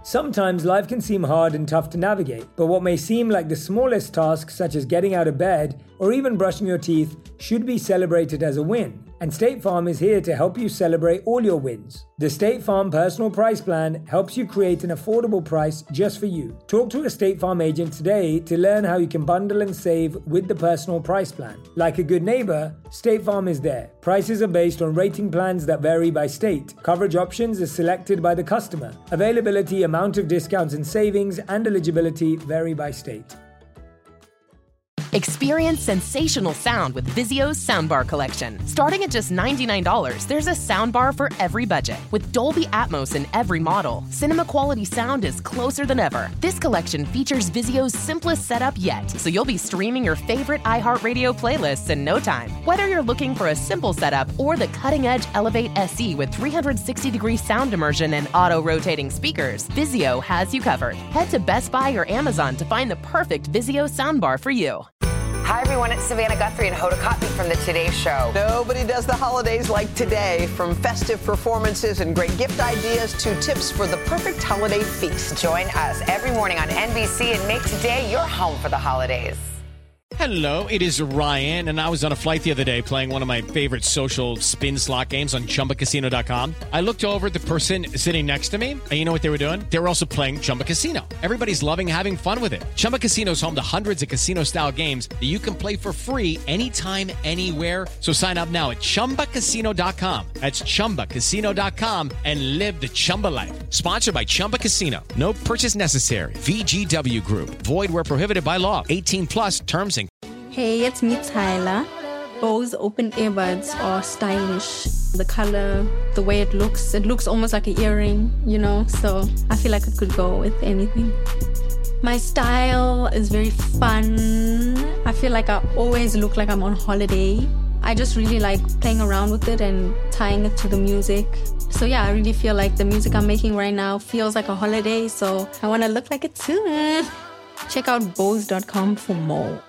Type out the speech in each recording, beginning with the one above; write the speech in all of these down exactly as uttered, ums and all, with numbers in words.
Sometimes life can seem hard and tough to navigate, but what may seem like the smallest tasks, such as getting out of bed or even brushing your teeth, should be celebrated as a win. And State Farm is here to help you celebrate all your wins. The State Farm Personal Price Plan helps you create an affordable price just for you. Talk to a State Farm agent today to learn how you can bundle and save with the Personal Price Plan. Like a good neighbor, State Farm is there. Prices are based on rating plans that vary by state. Coverage options are selected by the customer. Availability, amount of discounts and savings, and eligibility vary by state. Experience sensational sound with Vizio's Soundbar Collection. Starting at just ninety-nine dollars, there's a soundbar for every budget. With Dolby Atmos in every model, cinema quality sound is closer than ever. This collection features Vizio's simplest setup yet, so you'll be streaming your favorite iHeartRadio playlists in no time. Whether you're looking for a simple setup or the cutting-edge Elevate S E with three hundred sixty degree sound immersion and auto-rotating speakers, Vizio has you covered. Head to Best Buy or Amazon to find the perfect Vizio soundbar for you. Hi, everyone. It's Savannah Guthrie and Hoda Kotb from the Today Show. Nobody does the holidays like today. From festive performances and great gift ideas to tips for the perfect holiday feast. Join us every morning on N B C and make today your home for the holidays. Hello, it is Ryan, and I was on a flight the other day playing one of my favorite social spin slot games on Chumba Casino dot com. I looked over at the person sitting next to me, and you know what they were doing? They were also playing Chumba Casino. Everybody's loving having fun with it. Chumba Casino is home to hundreds of casino-style games that you can play for free anytime, anywhere. So sign up now at Chumba Casino dot com. That's Chumba Casino dot com, and live the Chumba life. Sponsored by Chumba Casino. No purchase necessary. V G W Group. Void where prohibited by law. eighteen plus terms and Hey, it's me, Tyler. Bose open earbuds are stylish. The color, the way it looks, it looks almost like an earring, you know, so I feel like it could go with anything. My style is very fun. I feel like I always look like I'm on holiday. I just really like playing around with it and tying it to the music. So yeah, I really feel like the music I'm making right now feels like a holiday, so I want to look like it too. Check out Bose dot com for more.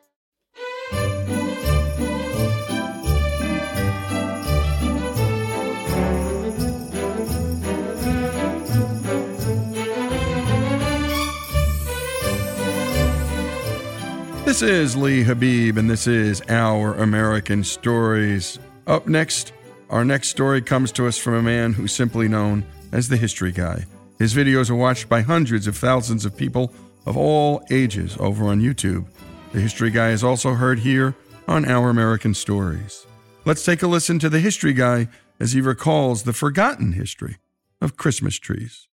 This is Lee Habib, and this is Our American Stories. Up next, our next story comes to us from a man who's simply known as the History Guy. His videos are watched by hundreds of thousands of people of all ages over on YouTube. The History Guy is also heard here on Our American Stories. Let's take a listen to the History Guy as he recalls the forgotten history of Christmas trees.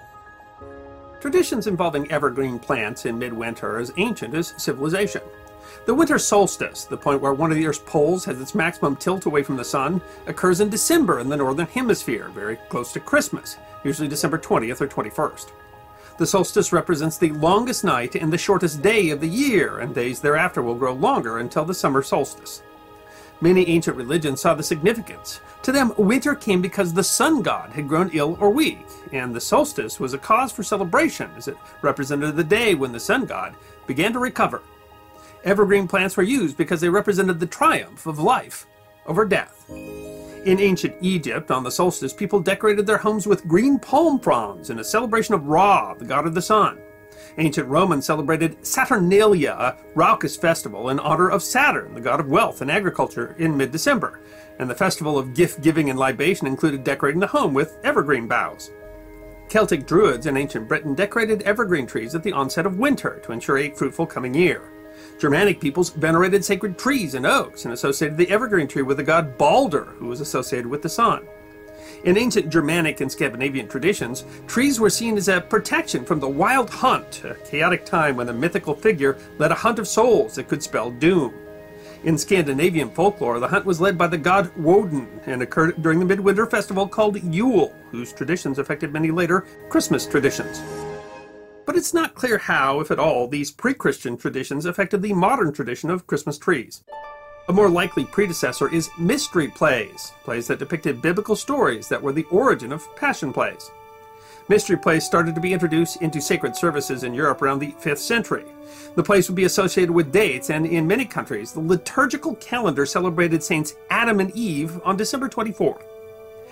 Traditions involving evergreen plants in midwinter are as ancient as civilization. The winter solstice, the point where one of the Earth's poles has its maximum tilt away from the sun, occurs in December in the northern hemisphere, very close to Christmas, usually December twentieth or twenty-first. The solstice represents the longest night and the shortest day of the year, and days thereafter will grow longer until the summer solstice. Many ancient religions saw the significance. To them, winter came because the sun god had grown ill or weak, and the solstice was a cause for celebration as it represented the day when the sun god began to recover. Evergreen plants were used because they represented the triumph of life over death. In ancient Egypt, on the solstice, people decorated their homes with green palm fronds in a celebration of Ra, the god of the sun. Ancient Romans celebrated Saturnalia, a raucous festival in honor of Saturn, the god of wealth and agriculture, in mid-December. And the festival of gift-giving and libation included decorating the home with evergreen boughs. Celtic Druids in ancient Britain decorated evergreen trees at the onset of winter to ensure a fruitful coming year. Germanic peoples venerated sacred trees and oaks and associated the evergreen tree with the god Balder, who was associated with the sun. In ancient Germanic and Scandinavian traditions, trees were seen as a protection from the wild hunt, a chaotic time when a mythical figure led a hunt of souls that could spell doom. In Scandinavian folklore, the hunt was led by the god Woden and occurred during the midwinter festival called Yule, whose traditions affected many later Christmas traditions. But it's not clear how, if at all, these pre-Christian traditions affected the modern tradition of Christmas trees. A more likely predecessor is mystery plays, plays that depicted biblical stories that were the origin of passion plays. Mystery plays started to be introduced into sacred services in Europe around the fifth century. The plays would be associated with dates, and in many countries, the liturgical calendar celebrated Saints Adam and Eve on December twenty-fourth.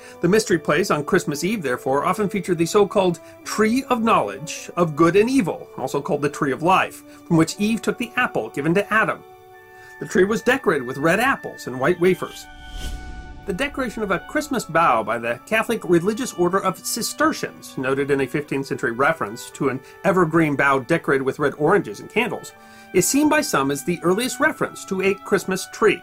The mystery plays on Christmas Eve, therefore, often feature the so-called Tree of Knowledge of Good and Evil, also called the Tree of Life, from which Eve took the apple given to Adam. The tree was decorated with red apples and white wafers. The decoration of a Christmas bough by the Catholic religious order of Cistercians, noted in a fifteenth century reference to an evergreen bough decorated with red oranges and candles, is seen by some as the earliest reference to a Christmas tree.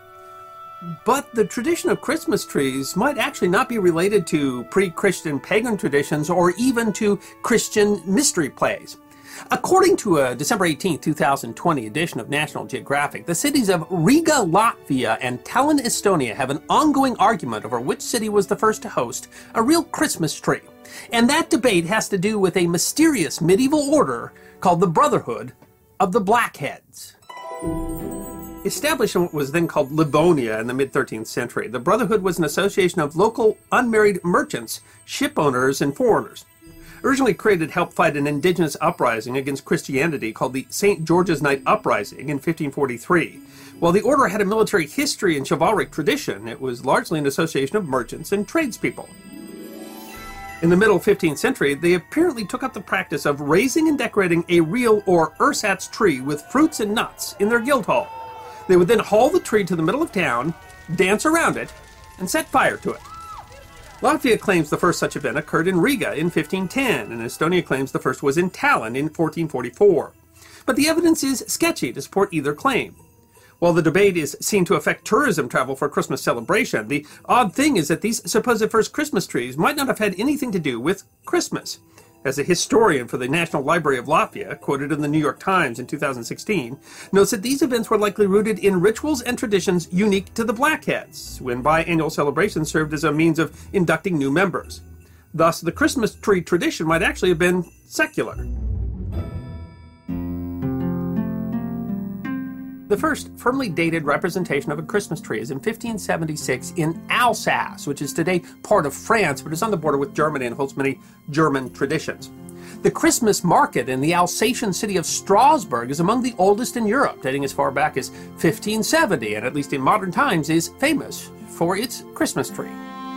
But the tradition of Christmas trees might actually not be related to pre-Christian pagan traditions or even to Christian mystery plays. According to a December eighteenth, two thousand twenty edition of National Geographic, the cities of Riga, Latvia, and Tallinn, Estonia have an ongoing argument over which city was the first to host a real Christmas tree. And that debate has to do with a mysterious medieval order called the Brotherhood of the Blackheads. Established in what was then called Livonia in the mid-thirteenth century, the Brotherhood was an association of local unmarried merchants, ship owners, and foreigners. Originally created to help fight an indigenous uprising against Christianity called the Saint George's Night Uprising in fifteen forty-three. While the order had a military history and chivalric tradition, it was largely an association of merchants and tradespeople. In the middle fifteenth century, they apparently took up the practice of raising and decorating a real or ersatz tree with fruits and nuts in their guild hall. They would then haul the tree to the middle of town, dance around it, and set fire to it. Latvia claims the first such event occurred in Riga in fifteen ten, and Estonia claims the first was in Tallinn in fourteen forty-four. But the evidence is sketchy to support either claim. While the debate is seen to affect tourism travel for Christmas celebration, the odd thing is that these supposed first Christmas trees might not have had anything to do with Christmas. As a historian for the National Library of Latvia, quoted in the New York Times in two thousand sixteen, notes that these events were likely rooted in rituals and traditions unique to the Blackheads, when biannual celebrations served as a means of inducting new members. Thus, the Christmas tree tradition might actually have been secular. The first firmly dated representation of a Christmas tree is in fifteen seventy-six in Alsace, which is today part of France, but is on the border with Germany and holds many German traditions. The Christmas market in the Alsatian city of Strasbourg is among the oldest in Europe, dating as far back as fifteen seventy, and at least in modern times is famous for its Christmas tree.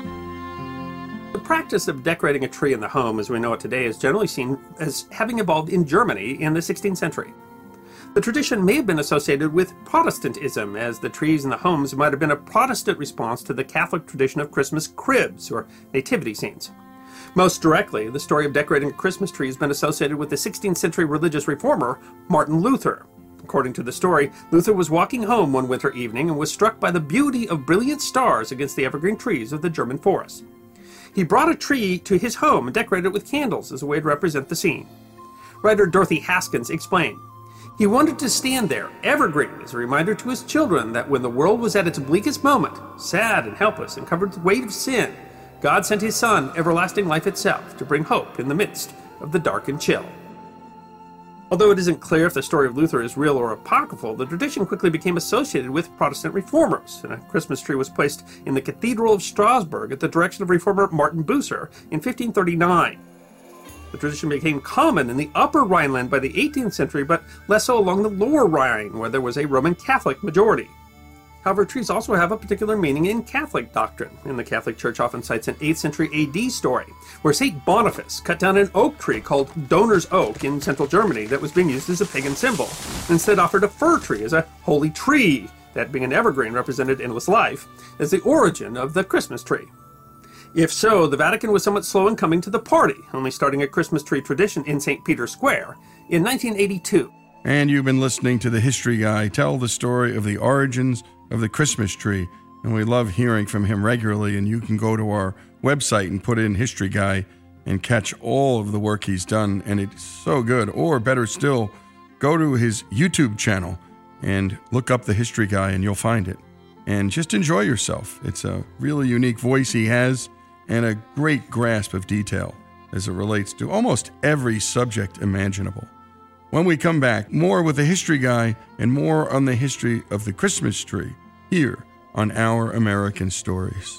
The practice of decorating a tree in the home as we know it today is generally seen as having evolved in Germany in the sixteenth century. The tradition may have been associated with Protestantism, as the trees in the homes might have been a Protestant response to the Catholic tradition of Christmas cribs, or nativity scenes. Most directly, the story of decorating a Christmas tree has been associated with the sixteenth century religious reformer, Martin Luther. According to the story, Luther was walking home one winter evening and was struck by the beauty of brilliant stars against the evergreen trees of the German forest. He brought a tree to his home and decorated it with candles as a way to represent the scene. Writer Dorothy Haskins explained, "He wanted to stand there, evergreen, as a reminder to his children that when the world was at its bleakest moment, sad and helpless and covered with the weight of sin, God sent his Son, everlasting life itself, to bring hope in the midst of the dark and chill." Although it isn't clear if the story of Luther is real or apocryphal, the tradition quickly became associated with Protestant reformers, and a Christmas tree was placed in the Cathedral of Strasbourg at the direction of reformer Martin Bucer in fifteen thirty-nine. The tradition became common in the Upper Rhineland by the eighteenth century, but less so along the Lower Rhine, where there was a Roman Catholic majority. However, trees also have a particular meaning in Catholic doctrine, and the Catholic Church often cites an eighth century A D story, where Saint Boniface cut down an oak tree called Donor's Oak in central Germany that was being used as a pagan symbol, and instead offered a fir tree as a holy tree, that being an evergreen represented endless life, as the origin of the Christmas tree. If so, the Vatican was somewhat slow in coming to the party, only starting a Christmas tree tradition in Saint Peter's Square in nineteen eighty-two. And you've been listening to The History Guy tell the story of the origins of the Christmas tree, and we love hearing from him regularly, and you can go to our website and put in History Guy and catch all of the work he's done, and it's so good. Or better still, go to his YouTube channel and look up The History Guy and you'll find it. And just enjoy yourself. It's a really unique voice he has, and a great grasp of detail as it relates to almost every subject imaginable. When we come back, more with the History Guy and more on the history of the Christmas tree here on Our American Stories.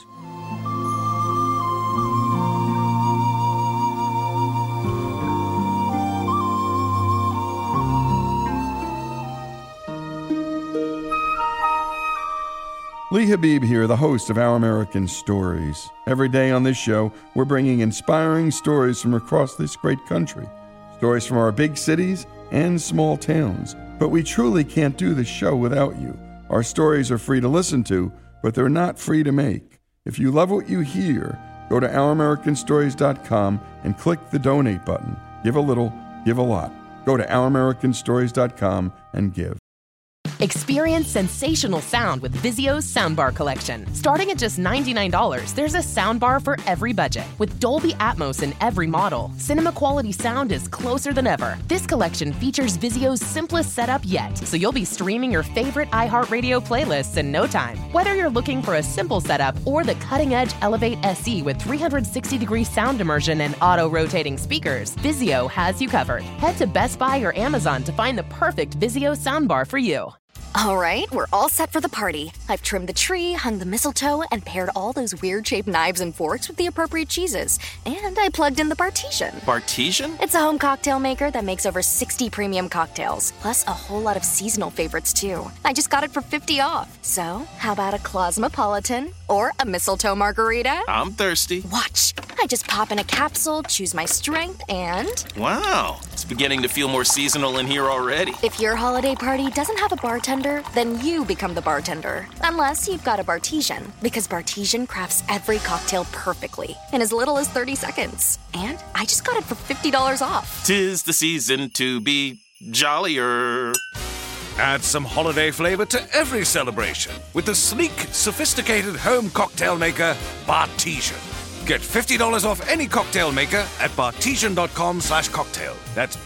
Lee Habib here, the host of Our American Stories. Every day on this show, we're bringing inspiring stories from across this great country. Stories from our big cities and small towns. But we truly can't do this show without you. Our stories are free to listen to, but they're not free to make. If you love what you hear, go to our american stories dot com and click the donate button. Give a little, give a lot. Go to our american stories dot com and give. Experience sensational sound with Vizio's Soundbar Collection. Starting at just ninety-nine dollars, there's a soundbar for every budget. With Dolby Atmos in every model, cinema quality sound is closer than ever. This collection features Vizio's simplest setup yet, so you'll be streaming your favorite iHeartRadio playlists in no time. Whether you're looking for a simple setup or the cutting-edge Elevate S E with three hundred sixty degree sound immersion and auto-rotating speakers, Vizio has you covered. Head to Best Buy or Amazon to find the perfect Vizio soundbar for you. All right, we're all set for the party. I've trimmed the tree, hung the mistletoe, and paired all those weird-shaped knives and forks with the appropriate cheeses. And I plugged in the Bartesian. Bartesian? It's a home cocktail maker that makes over sixty premium cocktails, plus a whole lot of seasonal favorites, too. I just got it for fifty off. So, how about a Cosmopolitan or a mistletoe margarita? I'm thirsty. Watch. I just pop in a capsule, choose my strength, and... Wow, it's beginning to feel more seasonal in here already. If your holiday party doesn't have a bartender, then you become the bartender. Unless you've got a Bartesian, because Bartesian crafts every cocktail perfectly in as little as thirty seconds. And I just got it for fifty dollars off. 'Tis the season to be jollier. Add some holiday flavor to every celebration with the sleek, sophisticated home cocktail maker, Bartesian. Get fifty dollars off any cocktail maker at bartesian.com slash cocktail. That's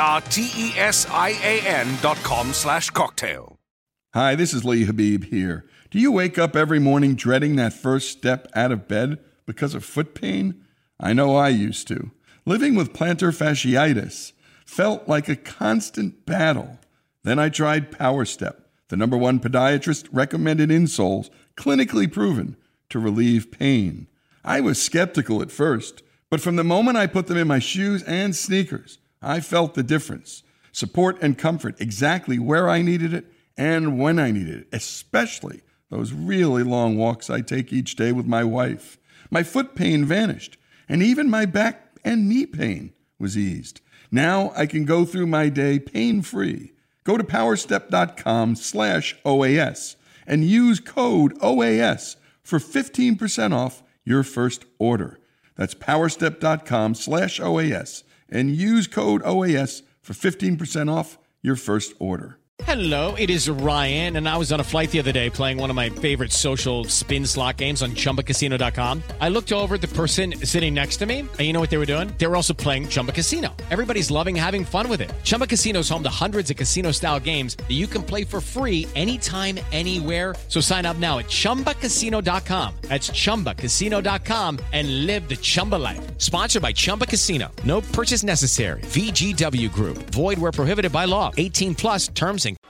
B-A-R-T-E-S-I-A-N dot com slash cocktail. Hi, this is Lee Habib here. Do you wake up every morning dreading that first step out of bed because of foot pain? I know I used to. Living with plantar fasciitis felt like a constant battle. Then I tried Power Step, the number one podiatrist recommended insoles, clinically proven to relieve pain. I was skeptical at first, but from the moment I put them in my shoes and sneakers, I felt the difference. Support and comfort exactly where I needed it and when I needed it, especially those really long walks I take each day with my wife. My foot pain vanished, and even my back and knee pain was eased. Now I can go through my day pain-free. Go to powerstep.com slash OAS and use code O A S for fifteen percent off your first order. That's powerstep.com slash OAS and use code O A S for fifteen percent off your first order. Hello, it is Ryan, and I was on a flight the other day playing one of my favorite social spin slot games on chumba casino dot com. I looked over at the person sitting next to me, and you know what they were doing? They were also playing Chumba Casino. Everybody's loving having fun with it. Chumba Casino is home to hundreds of casino-style games that you can play for free anytime, anywhere. So sign up now at chumba casino dot com. That's chumba casino dot com, and live the Chumba life. Sponsored by Chumba Casino. No purchase necessary. V G W Group. Void where prohibited by law. eighteen plus terms and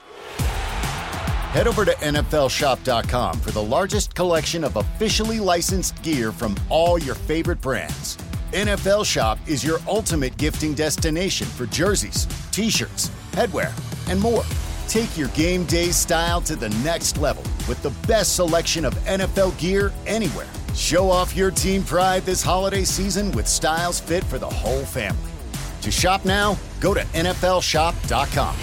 Head over to N F L shop dot com for the largest collection of officially licensed gear from all your favorite brands. N F L Shop is your ultimate gifting destination for jerseys, t-shirts, headwear, and more. Take your game day style to the next level with the best selection of N F L gear anywhere. Show off your team pride this holiday season with styles fit for the whole family. To shop now, go to N F L shop dot com.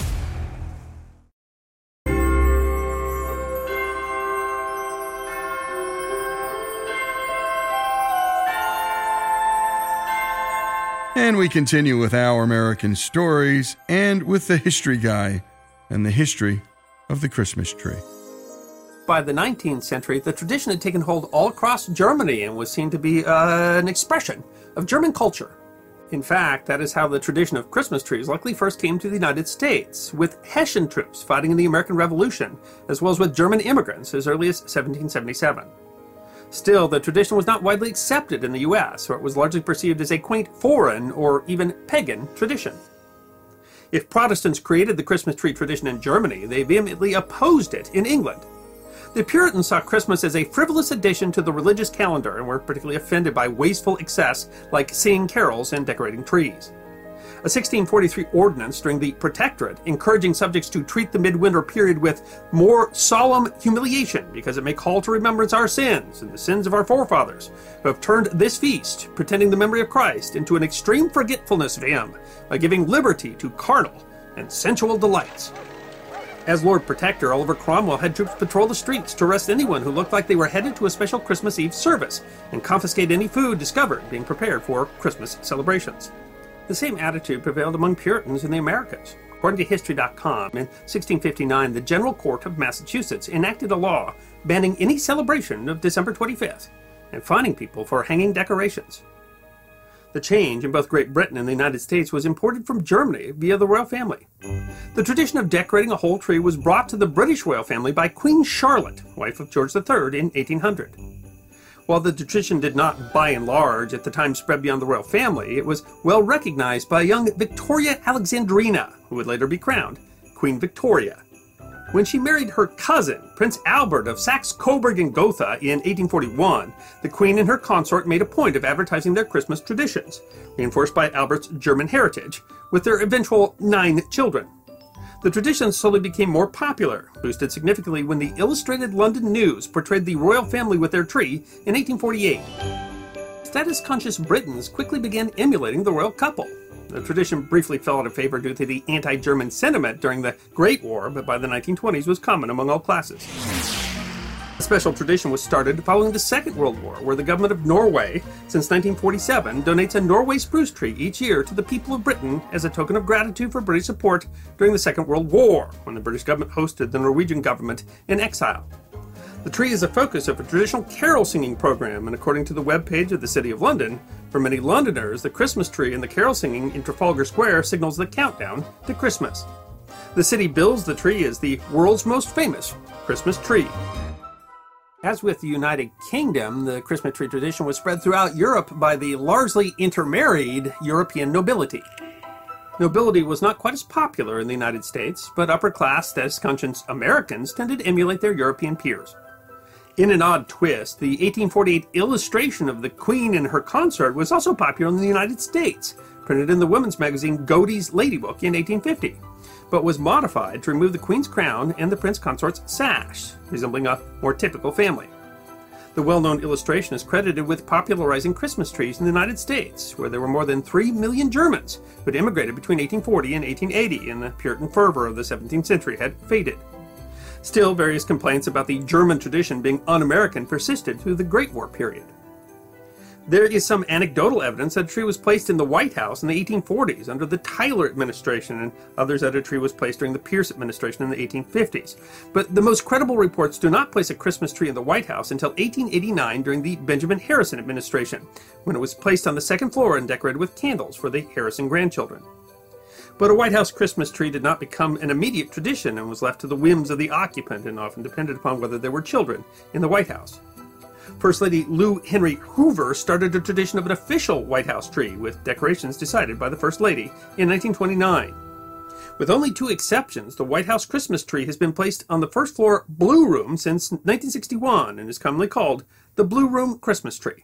And we continue with Our American Stories and with the History Guy and the history of the Christmas tree. By the nineteenth century, the tradition had taken hold all across Germany and was seen to be uh, an expression of German culture. In fact, that is how the tradition of Christmas trees likely first came to the United States, with Hessian troops fighting in the American Revolution, as well as with German immigrants as early as seventeen seventy-seven. Still, the tradition was not widely accepted in the U S, where it was largely perceived as a quaint foreign or even pagan tradition. If Protestants created the Christmas tree tradition in Germany, they vehemently opposed it in England. The Puritans saw Christmas as a frivolous addition to the religious calendar and were particularly offended by wasteful excess like singing carols and decorating trees. A sixteen forty-three ordinance during the Protectorate encouraging subjects to treat the midwinter period with more solemn humiliation because it may call to remembrance our sins and the sins of our forefathers, who have turned this feast, pretending the memory of Christ, into an extreme forgetfulness of him by giving liberty to carnal and sensual delights. As Lord Protector, Oliver Cromwell had troops patrol the streets to arrest anyone who looked like they were headed to a special Christmas Eve service and confiscate any food discovered being prepared for Christmas celebrations. The same attitude prevailed among Puritans in the Americas. According to History dot com, in sixteen fifty-nine, the General Court of Massachusetts enacted a law banning any celebration of December twenty-fifth and fining people for hanging decorations. The change in both Great Britain and the United States was imported from Germany via the royal family. The tradition of decorating a whole tree was brought to the British royal family by Queen Charlotte, wife of George the Third, in eighteen hundred. While the tradition did not, by and large, at the time spread beyond the royal family, it was well recognized by young Victoria Alexandrina, who would later be crowned Queen Victoria. When she married her cousin, Prince Albert of Saxe-Coburg and Gotha, in eighteen forty-one, the Queen and her consort made a point of advertising their Christmas traditions, reinforced by Albert's German heritage, with their eventual nine children. The tradition slowly became more popular, boosted significantly when the Illustrated London News portrayed the royal family with their tree in eighteen forty-eight. Status-conscious Britons quickly began emulating the royal couple. The tradition briefly fell out of favor due to the anti-German sentiment during the Great War, but by the nineteen twenties was common among all classes. A special tradition was started following the Second World War, where the government of Norway, since nineteen forty-seven, donates a Norway spruce tree each year to the people of Britain as a token of gratitude for British support during the Second World War, when the British government hosted the Norwegian government in exile. The tree is a focus of a traditional carol singing program, and according to the webpage of the City of London, for many Londoners, the Christmas tree and the carol singing in Trafalgar Square signals the countdown to Christmas. The city bills the tree as the world's most famous Christmas tree. As with the United Kingdom, the Christmas tree tradition was spread throughout Europe by the largely intermarried European nobility. Nobility was not quite as popular in the United States, but upper-class, status-conscious Americans tended to emulate their European peers. In an odd twist, the eighteen forty-eight illustration of the Queen and her consort was also popular in the United States, printed in the women's magazine Godey's Ladybook in eighteen fifty, but was modified to remove the Queen's crown and the Prince Consort's sash, resembling a more typical family. The well-known illustration is credited with popularizing Christmas trees in the United States, where there were more than three million Germans who had immigrated between eighteen forty and eighteen eighty, and the Puritan fervor of the seventeenth century had faded. Still, various complaints about the German tradition being un-American persisted through the Great War period. There is some anecdotal evidence that a tree was placed in the White House in the eighteen forties under the Tyler administration, and others that a tree was placed during the Pierce administration in the eighteen fifties. But the most credible reports do not place a Christmas tree in the White House until eighteen eighty-nine during the Benjamin Harrison administration, when it was placed on the second floor and decorated with candles for the Harrison grandchildren. But a White House Christmas tree did not become an immediate tradition and was left to the whims of the occupant and often depended upon whether there were children in the White House. First Lady Lou Henry Hoover started a tradition of an official White House tree, with decorations decided by the First Lady in nineteen twenty-nine. With only two exceptions, the White House Christmas tree has been placed on the first floor Blue Room since nineteen sixty-one and is commonly called the Blue Room Christmas tree.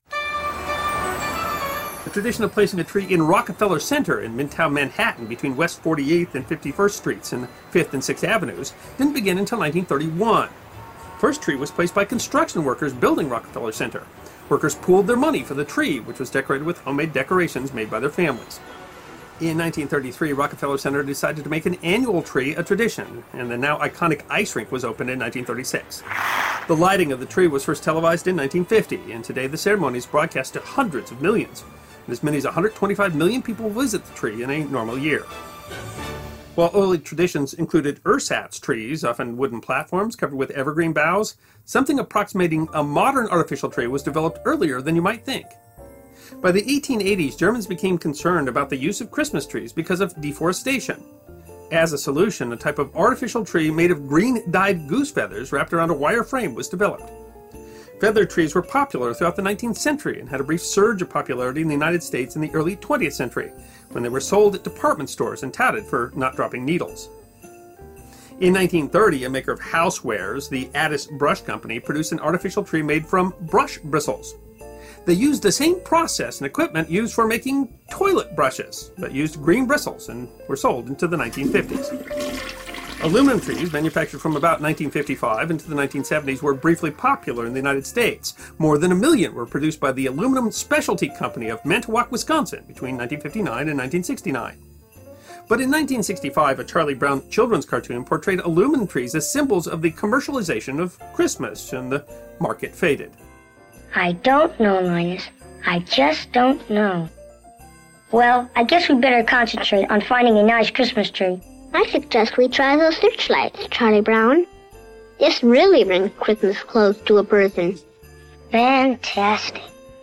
The tradition of placing a tree in Rockefeller Center in Midtown Manhattan between West forty-eighth and fifty-first Streets and fifth and sixth Avenues didn't begin until nineteen thirty-one. First tree was placed by construction workers building Rockefeller Center. Workers pooled their money for the tree, which was decorated with homemade decorations made by their families. In nineteen thirty-three, Rockefeller Center decided to make an annual tree a tradition, and the now iconic ice rink was opened in nineteen thirty-six. The lighting of the tree was first televised in nineteen fifty, and today the ceremony is broadcast to hundreds of millions. And as many as one hundred twenty-five million people visit the tree in a normal year. While early traditions included ersatz trees, often wooden platforms covered with evergreen boughs, something approximating a modern artificial tree was developed earlier than you might think. By the eighteen eighties, Germans became concerned about the use of Christmas trees because of deforestation. As a solution, a type of artificial tree made of green-dyed goose feathers wrapped around a wire frame was developed. Feather trees were popular throughout the nineteenth century and had a brief surge of popularity in the United States in the early twentieth century, when they were sold at department stores and touted for not dropping needles. In nineteen thirty, a maker of housewares, the Addis Brush Company, produced an artificial tree made from brush bristles. They used the same process and equipment used for making toilet brushes, but used green bristles and were sold into the nineteen fifties. Aluminum trees, manufactured from about nineteen fifty-five into the nineteen seventies, were briefly popular in the United States. More than a million were produced by the Aluminum Specialty Company of Manitowoc, Wisconsin, between nineteen fifty-nine and nineteen sixty-nine. But in nineteen sixty-five, a Charlie Brown children's cartoon portrayed aluminum trees as symbols of the commercialization of Christmas, and the market faded. I don't know, Linus. I just don't know. Well, I guess we better concentrate on finding a nice Christmas tree. I suggest we try those searchlights, Charlie Brown. This really brings Christmas close to a person. Fantastic.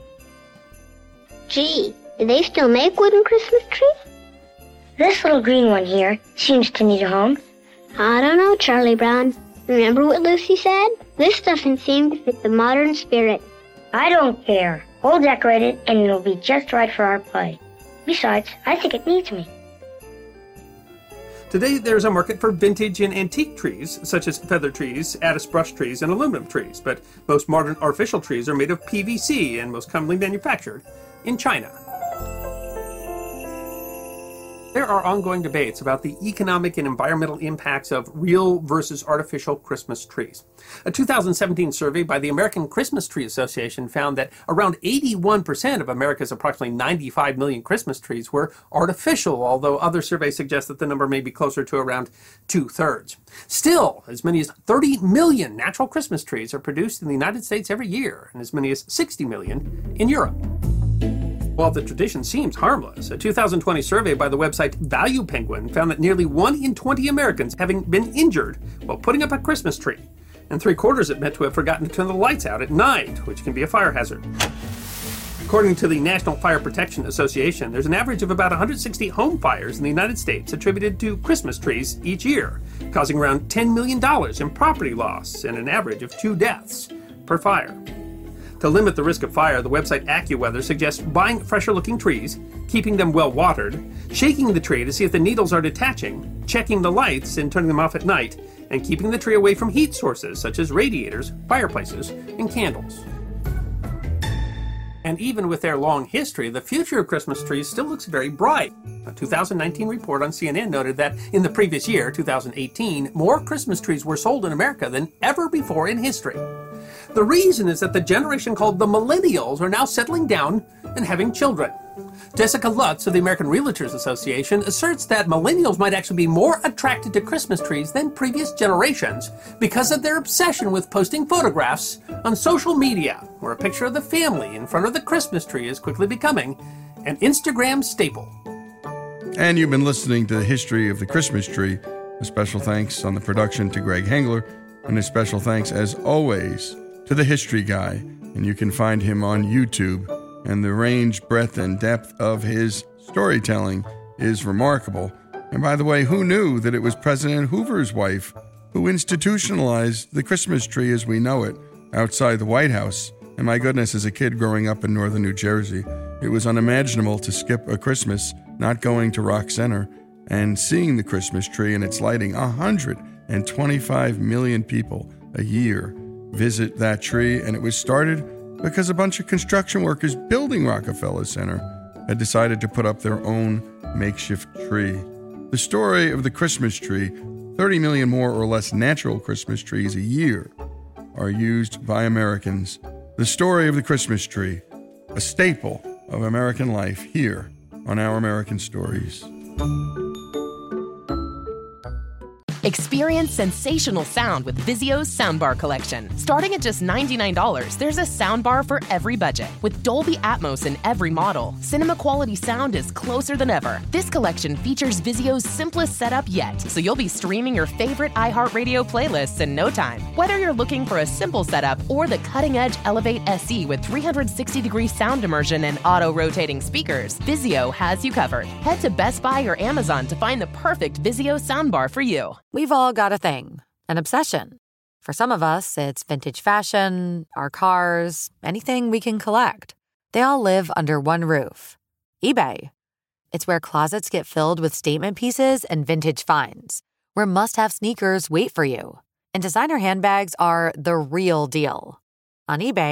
Gee, do they still make wooden Christmas trees? This little green one here seems to need a home. I don't know, Charlie Brown. Remember what Lucy said? This doesn't seem to fit the modern spirit. I don't care. We'll decorate it and it'll be just right for our play. Besides, I think it needs me. Today, there's a market for vintage and antique trees, such as feather trees, Addis brush trees, and aluminum trees, but most modern artificial trees are made of P V C and most commonly manufactured in China. There are ongoing debates about the economic and environmental impacts of real versus artificial Christmas trees. A two thousand seventeen survey by the American Christmas Tree Association found that around eighty-one percent of America's approximately ninety-five million Christmas trees were artificial, although other surveys suggest that the number may be closer to around two-thirds. Still, as many as thirty million natural Christmas trees are produced in the United States every year, and as many as sixty million in Europe. While the tradition seems harmless, a two thousand twenty survey by the website Value Penguin found that nearly one in twenty Americans having been injured while putting up a Christmas tree, and three quarters admit to have forgotten to turn the lights out at night, which can be a fire hazard. According to the National Fire Protection Association, there's an average of about one hundred sixty home fires in the United States attributed to Christmas trees each year, causing around ten million dollars in property loss and an average of two deaths per fire. To limit the risk of fire, the website AccuWeather suggests buying fresher-looking trees, keeping them well-watered, shaking the tree to see if the needles are detaching, checking the lights and turning them off at night, and keeping the tree away from heat sources such as radiators, fireplaces, and candles. And even with their long history, the future of Christmas trees still looks very bright. A two thousand nineteen report on C N N noted that in the previous year, two thousand eighteen, more Christmas trees were sold in America than ever before in history. The reason is that the generation called the millennials are now settling down and having children. Jessica Lutz of the American Realtors Association asserts that millennials might actually be more attracted to Christmas trees than previous generations because of their obsession with posting photographs on social media, where a picture of the family in front of the Christmas tree is quickly becoming an Instagram staple. And you've been listening to the history of the Christmas tree. A special thanks on the production to Greg Hengler, and a special thanks, as always, to the History Guy. And you can find him on YouTube. And the range, breadth, and depth of his storytelling is remarkable. And by the way, who knew that it was President Hoover's wife who institutionalized the Christmas tree as we know it outside the White House? And my goodness, as a kid growing up in northern New Jersey, it was unimaginable to skip a Christmas not going to Rock Center and seeing the Christmas tree and its lighting. one hundred twenty-five million people a year visit that tree, and it was started because a bunch of construction workers building Rockefeller Center had decided to put up their own makeshift tree. The story of the Christmas tree, thirty million more or less natural Christmas trees a year are used by Americans. The story of the Christmas tree, a staple of American life here on Our American Stories. Experience sensational sound with Vizio's Soundbar Collection. Starting at just ninety-nine dollars, there's a soundbar for every budget. With Dolby Atmos in every model, cinema quality sound is closer than ever. This collection features Vizio's simplest setup yet, so you'll be streaming your favorite iHeartRadio playlists in no time. Whether you're looking for a simple setup or the cutting-edge Elevate S E with three hundred sixty degree sound immersion and auto-rotating speakers, Vizio has you covered. Head to Best Buy or Amazon to find the perfect Vizio soundbar for you. We've all got a thing, an obsession. For some of us, it's vintage fashion, our cars, anything we can collect. They all live under one roof. eBay. It's where closets get filled with statement pieces and vintage finds, where must-have sneakers wait for you, and designer handbags are the real deal. On eBay,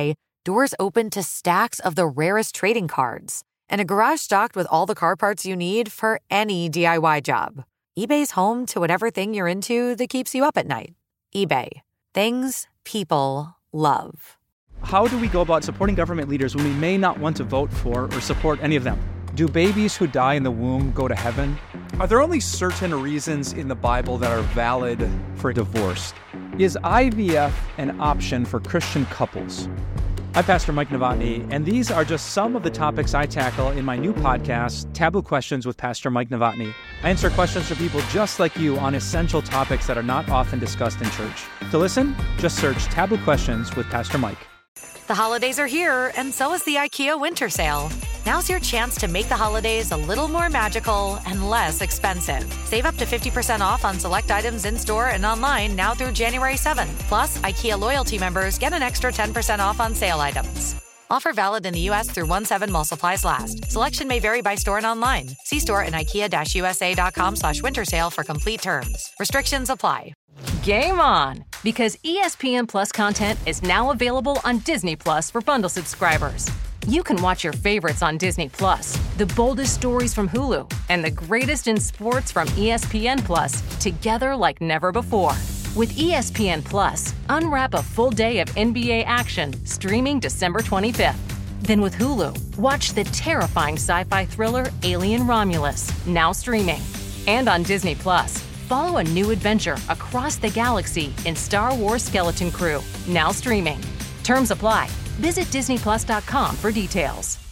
doors open to stacks of the rarest trading cards, and a garage stocked with all the car parts you need for any D I Y job. eBay's home to whatever thing you're into that keeps you up at night. eBay. Things people love. How do we go about supporting government leaders when we may not want to vote for or support any of them? Do babies who die in the womb go to heaven? Are there only certain reasons in the Bible that are valid for divorce? Is I V F an option for Christian couples? I'm Pastor Mike Novotny, and these are just some of the topics I tackle in my new podcast, Taboo Questions with Pastor Mike Novotny. I answer questions from people just like you on essential topics that are not often discussed in church. To listen, just search Taboo Questions with Pastor Mike. The holidays are here, and so is the IKEA winter sale. Now's your chance to make the holidays a little more magical and less expensive. Save up to fifty percent off on select items in-store and online now through January seventh. Plus, IKEA loyalty members get an extra ten percent off on sale items. Offer valid in the U S through one seven while supplies last. Selection may vary by store and online. See store and ikea-usa.com slash winter sale for complete terms. Restrictions apply. Game on! Because E S P N Plus content is now available on Disney Plus for bundle subscribers. You can watch your favorites on Disney Plus, the boldest stories from Hulu, and the greatest in sports from E S P N Plus together like never before. With E S P N Plus, unwrap a full day of N B A action streaming December twenty-fifth. Then with Hulu, watch the terrifying sci-fi thriller Alien Romulus, now streaming. And on Disney Plus, follow a new adventure across the galaxy in Star Wars Skeleton Crew, now streaming. Terms apply. Visit Disney Plus dot com for details.